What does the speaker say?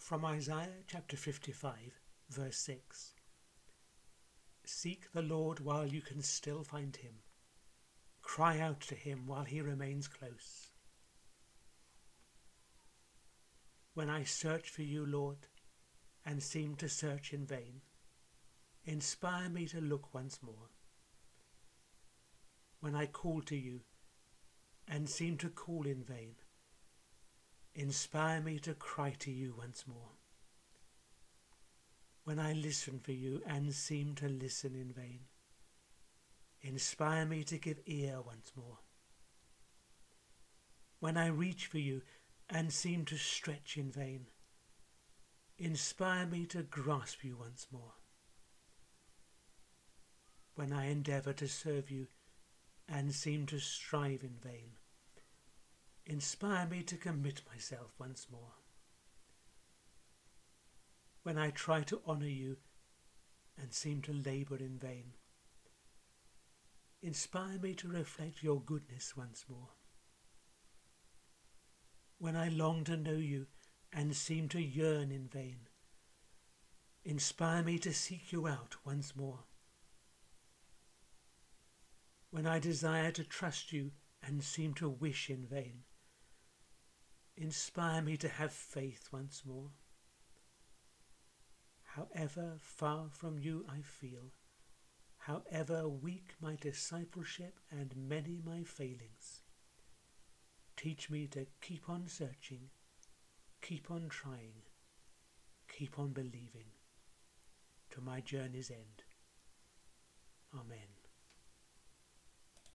From Isaiah chapter 55, verse 6. Seek the Lord while you can still find him. Cry out to him while he remains close. When I search for you, Lord, and seem to search in vain, inspire me to look once more. When I call to you and seem to call in vain, inspire me to cry to you once more. When I listen for you and seem to listen in vain, inspire me to give ear once more. When I reach for you and seem to stretch in vain, inspire me to grasp you once more. When I endeavour to serve you and seem to strive in vain, inspire me to commit myself once more. When I try to honour you and seem to labour in vain, inspire me to reflect your goodness once more. When I long to know you and seem to yearn in vain, inspire me to seek you out once more. When I desire to trust you and seem to wish in vain, inspire me to have faith once more. However far from you I feel, however weak my discipleship and many my failings, teach me to keep on searching, keep on trying, keep on believing, to my journey's end. Amen.